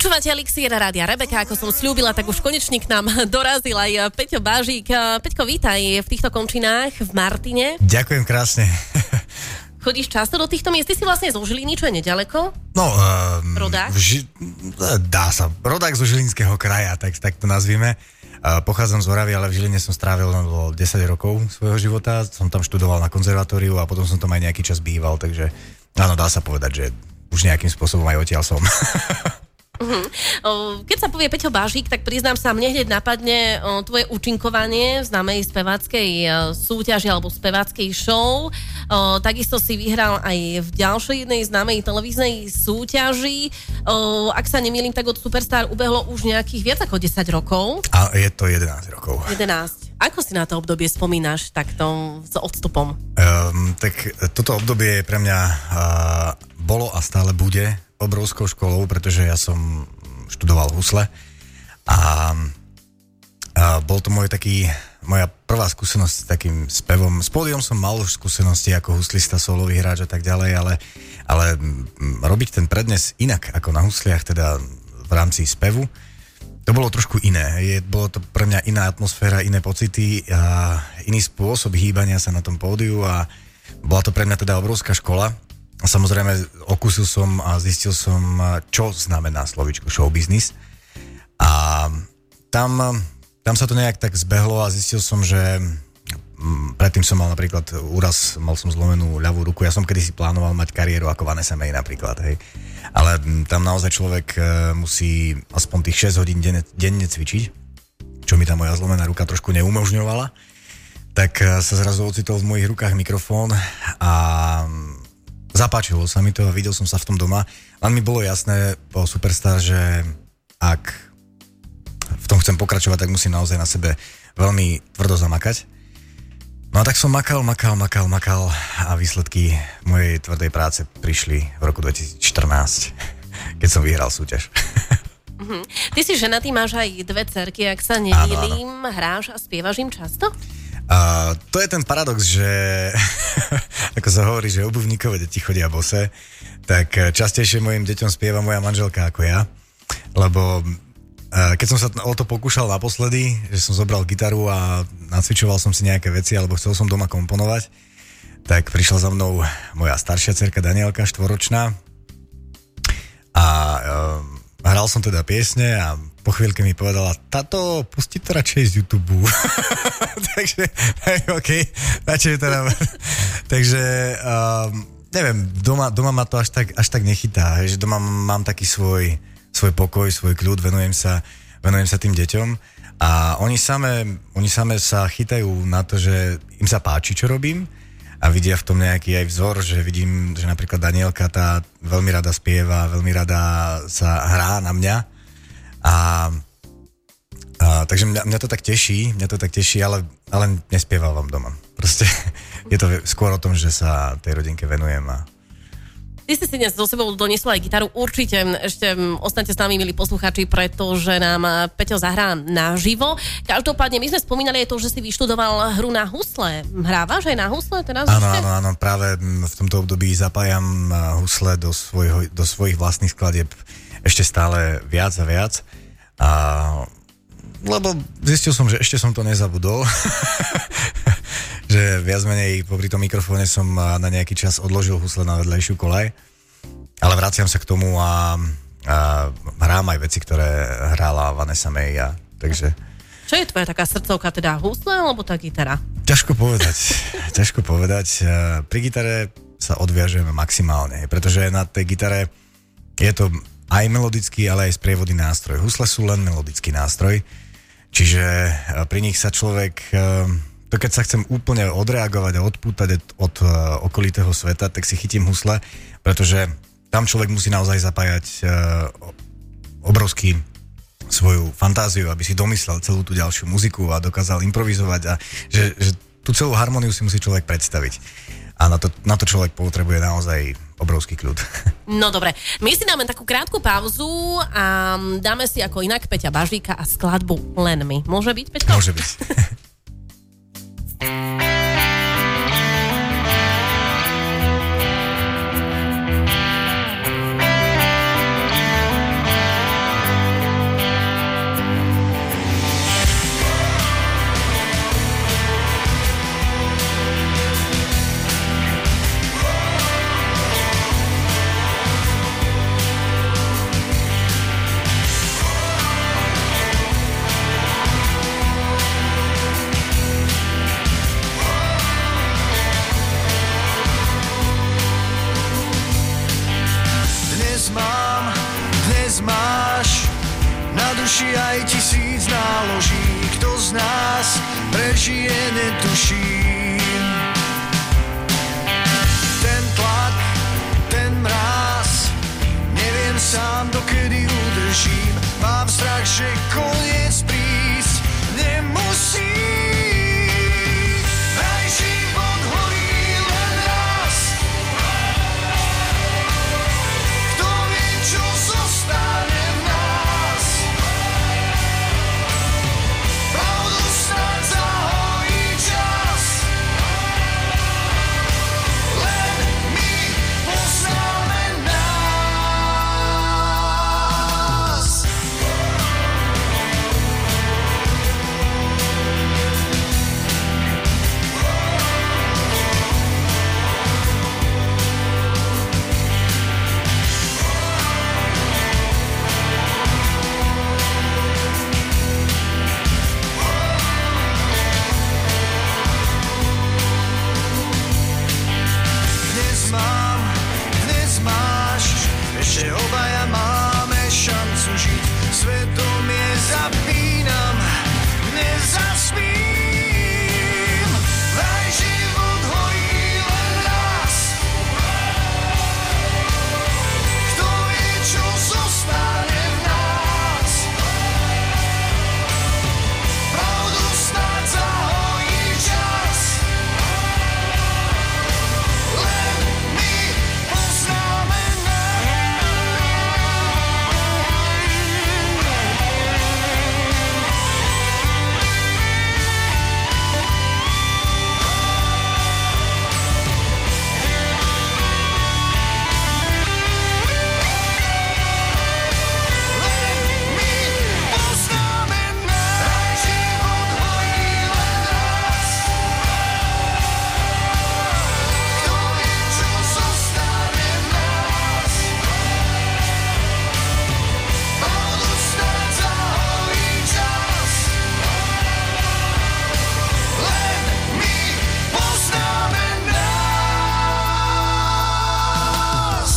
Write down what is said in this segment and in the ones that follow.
Počúvate Elixír Rádia Rebeka, ako som sľúbila, tak už konečne k nám dorazil aj Peťo Bážik. Peťko, vítaj v týchto končinách v Martine. Ďakujem krásne. Chodíš často do týchto miest? Ty si vlastne zo Žiliny, čo je nedaleko? No, Rodák? Dá sa. Rodák zo Žilinského kraja, tak to nazvime. Pochádzam z Oravy, ale v Žiline som strávil 10 rokov svojho života. Som tam študoval na konzervatóriu a potom som tam aj nejaký čas býval, takže áno, dá sa povedať, že už nejakým spôsobom aj odtiaľ som. Keď sa povie Peťo Bážik, tak priznám sa, mne hneď napadne tvoje účinkovanie v známej speváckej súťaži alebo speváckej show. Takisto si vyhral aj v ďalšej jednej známej televíznej súťaži. Ak sa nemýlim, tak od Superstar ubehlo už nejakých viac ako 10 rokov. A je to 11 rokov. 11. Ako si na to obdobie spomínaš takto s odstupom? Tak toto obdobie pre mňa bolo a stále bude obrovskou školou, pretože ja som študoval husle a bol to moja prvá skúsenosť s takým spevom. S pódium som mal už skúsenosti ako huslista, solový hráč a tak ďalej, ale robiť ten prednes inak ako na husliach, teda v rámci spevu, to bolo trošku iné. Bolo to pre mňa iná atmosféra, iné pocity a iný spôsob hýbania sa na tom pódiu a bola to pre mňa teda obrovská škola. Samozrejme, okúsil som a zistil som, čo znamená slovíčko showbiznis. A tam sa to nejak tak zbehlo a zistil som, že predtým som mal napríklad úraz, mal som zlomenú ľavú ruku. Ja som kedysi plánoval mať kariéru ako Vanessa May napríklad, hej. Ale tam naozaj človek musí aspoň tých 6 hodín denne cvičiť, čo mi tá moja zlomená ruka trošku neumožňovala. Tak sa zrazu ocitol v mojich rukách mikrofón a zapáčilo sa mi to a videl som sa v tom doma. Len mi bolo jasné po Superstar, že ak v tom chcem pokračovať, tak musím naozaj na sebe veľmi tvrdo zamakať. No a tak som makal a výsledky mojej tvrdej práce prišli v roku 2014, keď som vyhral súťaž. Ty si ženatý, máš aj 2 dcerky, ak sa nemýlim, hráš a spievaš im často? To je ten paradox, že ako sa hovorí, že obuvníkové deti chodia bose, tak častejšie mojim deťom spieva moja manželka ako ja, lebo keď som sa o to pokúšal naposledy, že som zobral gitaru a nacvičoval som si nejaké veci alebo chcel som doma komponovať, tak prišla za mnou moja staršia dcerka Danielka, 4-ročná a hral som teda piesne a po chvíľke mi povedala, táto, pusti to radšej z YouTube. Takže, okej, radšej teda. Takže, neviem, doma ma to až tak nechytá, že doma mám taký svoj pokoj, svoj kľud, venujem sa tým deťom a oni same sa chytajú na to, že im sa páči, čo robím a vidia v tom nejaký aj vzor, že vidím, že napríklad Danielka tá veľmi rada spieva, veľmi rada sa hrá na mňa. Takže mňa to tak teší, ale nespievam doma. Proste je to skôr o tom, že sa tej rodinke venujem. Ty si dnes so sebou doniesol aj gitaru. Určite ešte ostaňte s nami, milí poslucháči, pretože nám Peťo zahrá naživo. Každopádne my sme spomínali aj to, že si vyštudoval hru na husle. Hrávaš aj na husle teraz? Áno, práve v tomto období zapájam husle do svojich vlastných skladieb ešte stále viac a viac. Lebo zistil som, že ešte som to nezabudol. Že viac menej popri tom mikrofóne som na nejaký čas odložil husle na vedľajšiu koľaj. Ale vraciam sa k tomu a hrám aj veci, ktoré hrála Vanessa May. Takže... Čo je tvoja taká srdcovka, teda husle alebo tá gitara? Ťažko povedať. Pri gitare sa odviažujeme maximálne, pretože na tej gitare je to aj melodický, ale aj sprievodný nástroj. Husle sú len melodický nástroj, čiže pri nich sa človek, to keď sa chcem úplne odreagovať a odpútať od okolitého sveta, tak si chytím husle, pretože tam človek musí naozaj zapájať obrovský svoju fantáziu, aby si domyslel celú tú ďalšiu muziku a dokázal improvizovať a že tú celú harmóniu si musí človek predstaviť. A na to človek potrebuje naozaj obrovský kľud. No dobre, my si dáme takú krátku pauzu a dáme si ako inak Peťa Bážika a skladbu Len my. Môže byť, Peťko? Môže byť. mám, dnes máš, na duši aj 1000 náloží. Kto z nás prežije, netuším. Ten tlak, ten mráz, neviem sám, dokedy udržím. Mám strach, že koniec prísť nemusí. Aj život horí len raz. Kto vie, čo zostane v nás. Pravdu snáď zahojí čas. Len my poznáme nás. Dnes máš, ešte obaja máme šancu žiť. Svedomie zapínam, nezaspím. Aj život horí len raz. Kto vie, čo zostane v nás. Pravdu snáď zahojí čas. Len my poznáme nás. Život horí len raz. Kto vie, čo zostane v nás. Pravdu snáď zahojí čas. Len my poznáme nás.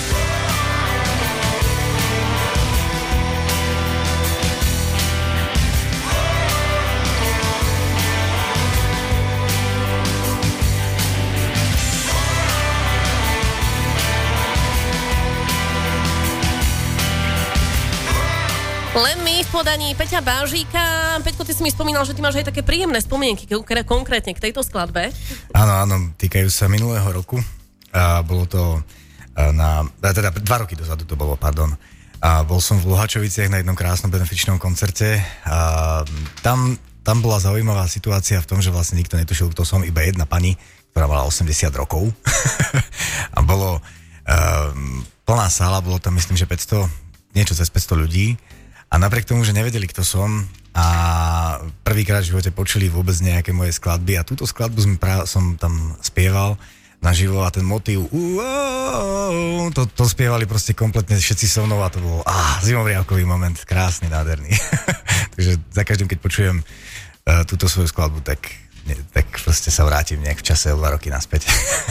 Len my v podaní Peťa Bážika. Peťko, ty si mi spomínal, že ty máš aj také príjemné spomienky konkrétne k tejto skladbe. Áno, týkajú sa minulého roku. Bolo to teda 2 roky dozadu to bolo, pardon. Bol som v Luhačoviciach na jednom krásnom benefičnom koncerte. Tam bola zaujímavá situácia v tom, že vlastne nikto netušil, kto som, iba jedna pani, ktorá mala 80 rokov. A bolo plná sála, bolo tam myslím, že 500, niečo cez 500 ľudí. A napriek tomu, že nevedeli, kto som a prvýkrát v živote počuli vôbec nejaké moje skladby a túto skladbu som tam spieval naživo a ten motív to spievali proste kompletne všetci so mnou a to bol zimomriavkový moment, krásny, nádherný. Takže za každým, keď počujem túto svoju skladbu, tak proste sa vrátim nejak v čase o 2 roky naspäť.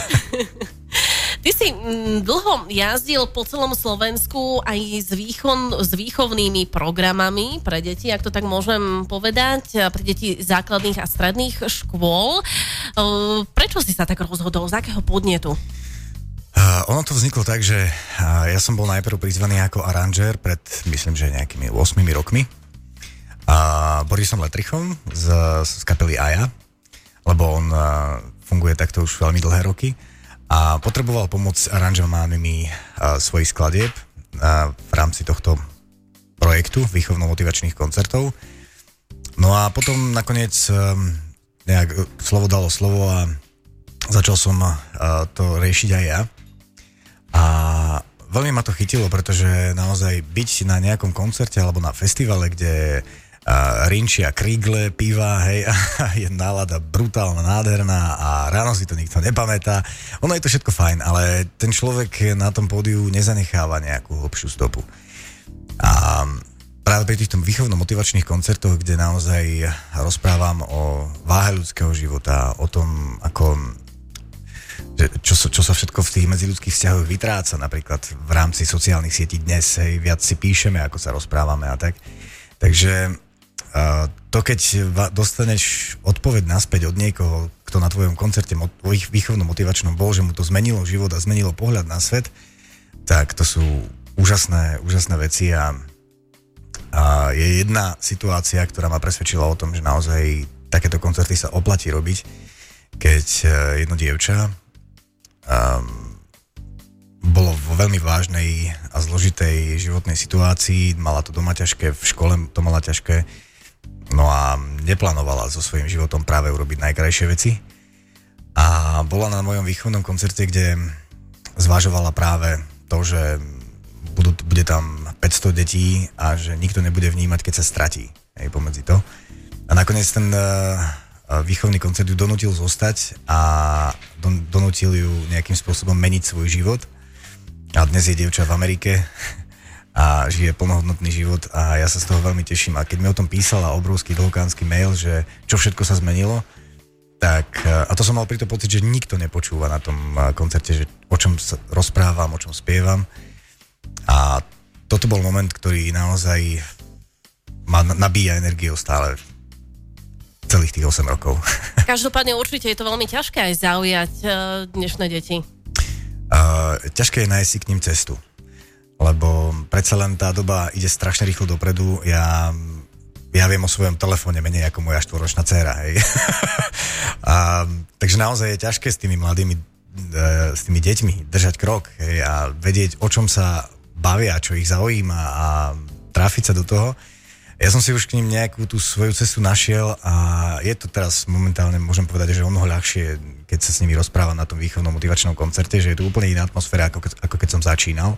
Ty si dlho jazdil po celom Slovensku aj s výchovnými programami pre deti, ak to tak môžem povedať, pre deti základných a stredných škôl. Prečo si sa tak rozhodol? Z akého podnetu? Ono to vzniklo tak, že ja som bol najprv prizvaný ako aranžér pred, myslím, že nejakými 8 rokmi. Borisom Letrichom z kapely Aja, lebo on funguje takto už veľmi dlhé roky. A potreboval pomoc s aranžovanými svojich skladieb v rámci tohto projektu výchovno-motivačných koncertov. No a potom nakoniec nejak slovo dalo slovo a začal som to riešiť aj ja. A veľmi ma to chytilo, pretože naozaj byť na nejakom koncerte alebo na festivale, kde rinčia krígle, piva, hej, a je nálada brutálna, nádherná a ráno si to nikto nepamätá. Ono je to všetko fajn, ale ten človek na tom pódiu nezanecháva nejakú hlbšiu stopu. A práve pri týchto výchovno-motivačných koncertoch, kde naozaj rozprávam o váhe ľudského života, o tom, ako čo sa všetko v tých medziľudských vzťahoch vytráca, napríklad v rámci sociálnych sietí dnes, hej, viac si píšeme, ako sa rozprávame a tak. Takže to, keď dostaneš odpoveď naspäť od niekoho, kto na tvojom koncerte výchovno-motivačnom bol, že mu to zmenilo život a zmenilo pohľad na svet, tak to sú úžasné veci a je jedna situácia, ktorá ma presvedčila o tom, že naozaj takéto koncerty sa oplatí robiť, keď jedno dievča bolo vo veľmi vážnej a zložitej životnej situácii, mala to doma ťažké, v škole to mala ťažké, no a neplánovala so svojím životom práve urobiť najkrajšie veci. A bola na mojom výchovnom koncerte, kde zvažovala práve to, že bude tam 500 detí a že nikto nebude vnímať, keď sa stratí, hej, pomedzi to. A nakoniec ten výchovný koncert ju donútil zostať a donútil ju nejakým spôsobom meniť svoj život. A dnes je dievča v Amerike a žije plnohodnotný život a ja sa z toho veľmi teším. A keď mi o tom písala obrovský dlhokánsky mail, že čo všetko sa zmenilo, tak, a to som mal pri to pocit, že nikto nepočúva na tom koncerte, že o čom sa rozprávam, o čom spievam. A toto bol moment, ktorý naozaj ma nabíja energiou stále celých tých 8 rokov. Každopádne určite je to veľmi ťažké aj zaujať dnešné deti. Ťažké je nájsť si k ním cestu, lebo predsa len tá doba ide strašne rýchlo dopredu. Ja viem o svojom telefóne menej ako moja 4-ročná dcéra, hej. Takže naozaj je ťažké s tými mladými, s tými deťmi držať krok, hej, a vedieť, o čom sa bavia, čo ich zaujíma a trafiť sa do toho. Ja som si už k ním nejakú tú svoju cestu našiel a je to teraz momentálne, môžem povedať, že o mnoho ľahšie, keď sa s nimi rozprávam na tom výchovnom motivačnom koncerte, že je to úplne iná atmosféra, ako keď som začínal.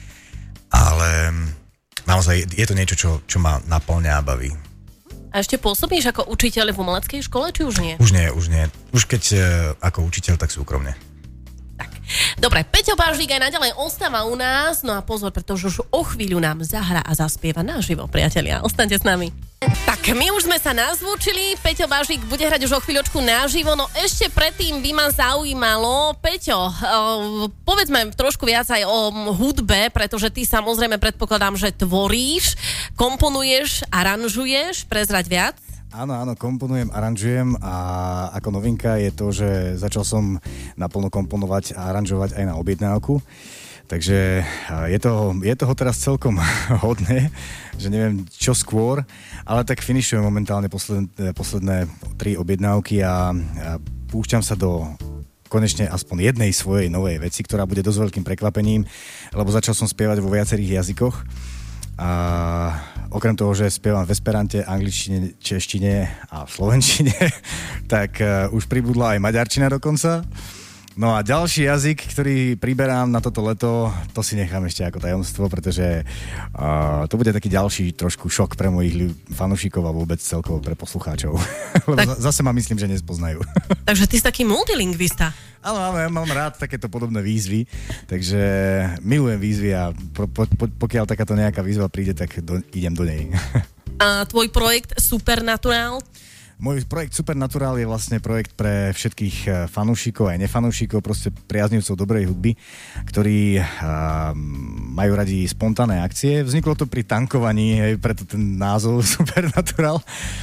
Ale naozaj je to niečo, čo ma naplňa a baví. A ešte pôsobíš ako učiteľ v umeleckej škole, či už nie? Už nie. Už keď ako učiteľ, tak súkromne. Tak. Dobre, Peťo Bažík aj naďalej ostáva u nás, no a pozor, pretože už o chvíľu nám zahrá a zaspieva naživo, priatelia. Ostaňte s nami. Tak, my už sme sa nazvučili, Peťo Bažík bude hrať už o chvíľočku naživo, no ešte predtým by ma zaujímalo, Peťo, povedzme trošku viac aj o hudbe, pretože ty samozrejme predpokladám, že tvoríš, komponuješ, aranžuješ, prezrať viac? Áno, komponujem, aranžujem a ako novinka je to, že začal som naplno komponovať a aranžovať aj na objednávku. Takže je toho teraz celkom hodne, že neviem čo skôr, ale tak finišujem momentálne posledné 3 objednávky a púšťam sa do konečne aspoň jednej svojej novej veci, ktorá bude dosť veľkým prekvapením, lebo začal som spievať vo viacerých jazykoch. A okrem toho, že spievam v esperante, angličtine, češtine a v slovenčine, tak už pribudla aj maďarčina dokonca. No a ďalší jazyk, ktorý priberám na toto leto, to si nechám ešte ako tajomstvo, pretože to bude taký ďalší trošku šok pre mojich fanúšikov a vôbec celkovo pre poslucháčov. Lebo zase ma myslím, že nespoznajú. Takže ty si taký multilingvista. Áno, ja mám rád takéto podobné výzvy, takže milujem výzvy a pokiaľ takáto nejaká výzva príde, tak idem do nej. A tvoj projekt Supernatural? Môj projekt Supernatural je vlastne projekt pre všetkých fanúšikov aj nefanúšikov, proste priaznivcov dobrej hudby, ktorí majú radi spontánne akcie. Vzniklo to pri tankovaní, hej, preto ten názov Supernatural.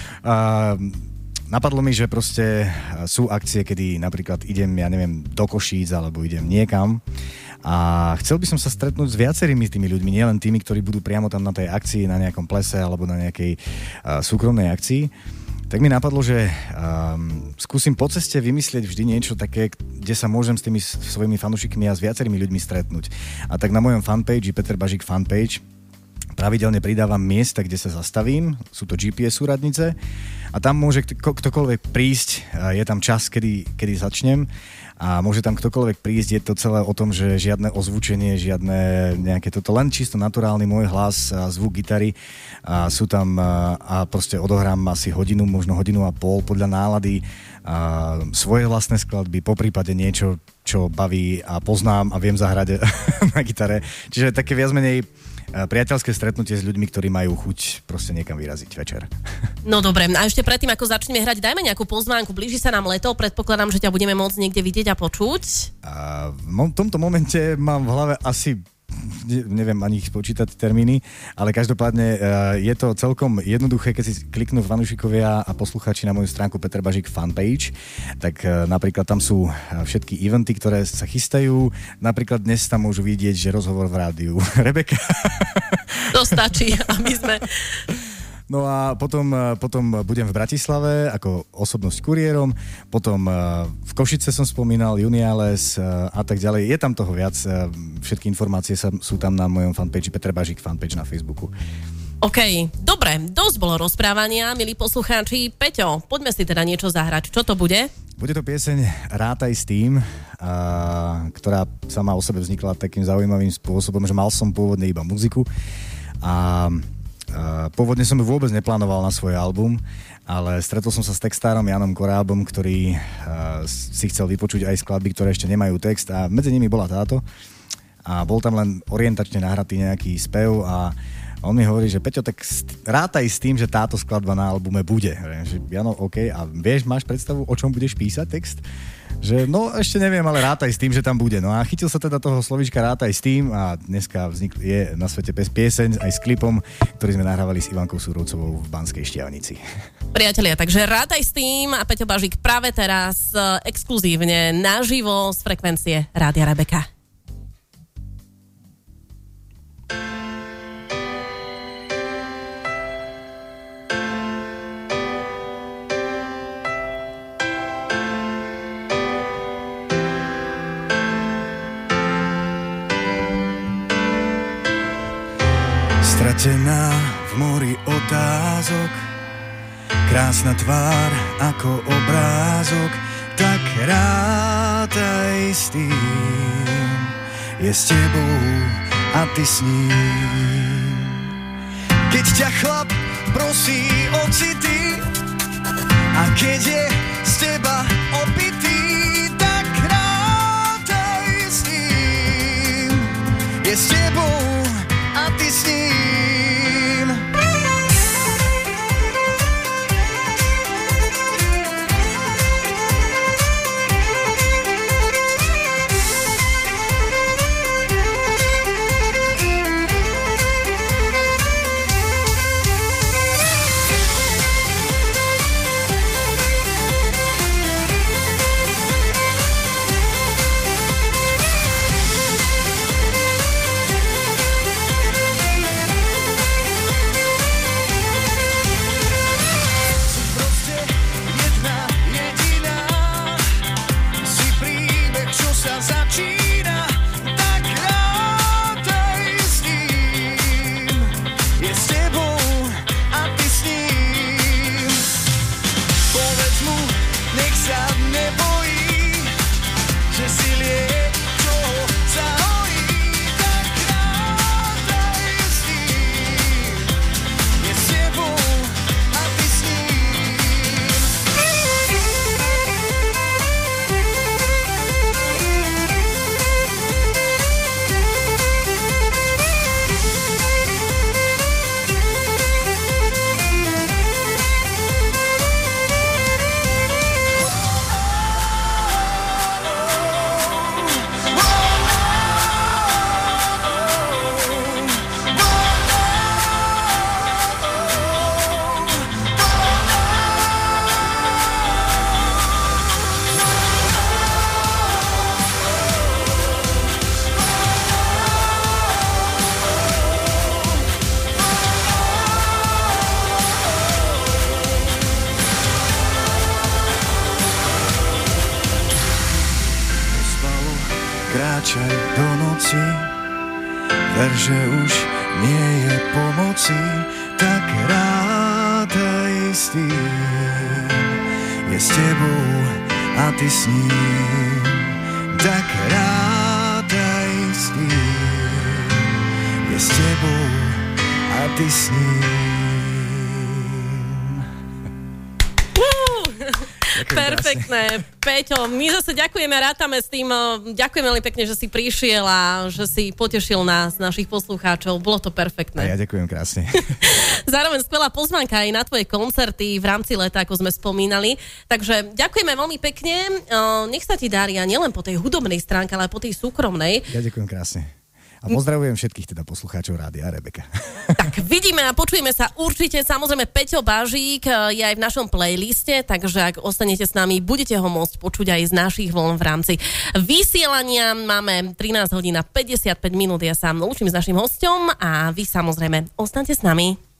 Napadlo mi, že proste sú akcie, kedy napríklad idem, ja neviem, do Košíc alebo idem niekam a chcel by som sa stretnúť s viacerými tými ľuďmi, nielen tými, ktorí budú priamo tam na tej akcii, na nejakom plese alebo na nejakej súkromnej akcii. Tak mi napadlo, že skúsim po ceste vymyslieť vždy niečo také, kde sa môžem s tými svojimi fanúšikmi a s viacerými ľuďmi stretnúť. A tak na mojom fanpage, Peter Bažík fanpage, pravidelne pridávam miesta, kde sa zastavím, sú to GPS súradnice a tam môže ktokoľvek prísť, je tam čas, kedy začnem a môže tam ktokoľvek prísť, je to celé o tom, že žiadne ozvučenie, žiadne nejaké toto, len čisto naturálny môj hlas a zvuk gitary a sú tam a proste odohrám asi hodinu, možno hodinu a pol podľa nálady a svoje vlastné skladby, poprípade niečo, čo baví a poznám a viem zahrať na gitare. Čiže také viac menej priateľské stretnutie s ľuďmi, ktorí majú chuť proste niekam vyraziť večer. No dobre, a ešte predtým, ako začneme hrať, dajme nejakú pozvánku. Blíži sa nám leto, predpokladám, že ťa budeme môcť niekde vidieť a počuť. A v tomto momente mám v hlave asi neviem ani ich spočítať termíny, ale každopádne je to celkom jednoduché, keď si kliknú fanúšikovia a poslucháči na moju stránku Peter Bažík fanpage, tak napríklad tam sú všetky eventy, ktoré sa chystajú. Napríklad dnes tam môžu vidieť, že rozhovor v rádiu Rebeka. To stačí, aby sme... No a potom budem v Bratislave ako osobnosť kuriérom, potom v Košice som spomínal, Juniales a tak ďalej. Je tam toho viac, všetky informácie sú tam na mojom fanpage, Peter Bažík fanpage na Facebooku. OK, dobre, dosť bolo rozprávania, milí poslucháči. Peťo, poďme si teda niečo zahrať. Čo to bude? Bude to pieseň Rátaj s tým, ktorá sama o sebe vznikla takým zaujímavým spôsobom, že mal som pôvodne iba muziku a pôvodne som ju vôbec neplánoval na svoj album, ale stretol som sa s textárom Janom Korábom, ktorý si chcel vypočuť aj skladby, ktoré ešte nemajú text a medzi nimi bola táto a bol tam len orientačne nahratý nejaký spev a on mi hovorí, že Peťo, tak rátaj s tým, že táto skladba na albume bude. Jano, OK, a vieš, máš predstavu, o čom budeš písať text? Že no ešte neviem, ale rátaj s tým, že tam bude. No a chytil sa teda toho slovíčka rátaj s tým a dneska je na svete pieseň aj s klipom, ktorý sme nahrávali s Ivankou Súrovcovou v Banskej Štiavnici. Priatelia, takže rátaj s tým a Peťo Bažík práve teraz exkluzívne naživo z frekvencie Rádia Rebeka. Stratená v mori otázok, krásna tvár ako obrázok, tak rátaj s tým, je s tebou a ty s ním. Keď ťa chlap prosí o city a keď je z teba opitý, tak rátaj s ním, je s tebou a ty s ním. Kráčaj do noci, ver, že už nie je pomoci, tak rátaj s tým, je s tebou a ty s ním, tak rátaj s tým, je s tebou a ty s ním. Perfektné. Peťo, my zase ďakujeme, rátame s tým. Ďakujem veľmi pekne, že si prišiel a že si potešil nás, našich poslucháčov. Bolo to perfektné. A ja ďakujem krásne. Zároveň skvelá pozvánka aj na tvoje koncerty v rámci leta, ako sme spomínali. Takže ďakujeme veľmi pekne. Nech sa ti darí a nielen po tej hudobnej stránke, ale aj po tej súkromnej. Ja ďakujem krásne. A pozdravujem všetkých teda poslucháčov Rádia Rebeka. Tak vidíme a počujeme sa určite. Samozrejme, Peťo Bažík je aj v našom playliste, takže ak ostanete s nami, budete ho môcť počuť aj z našich vln v rámci vysielania. Máme 13 hodín a 55 minút. Ja sa lúčim s našim hosťom a vy samozrejme ostaňte s nami.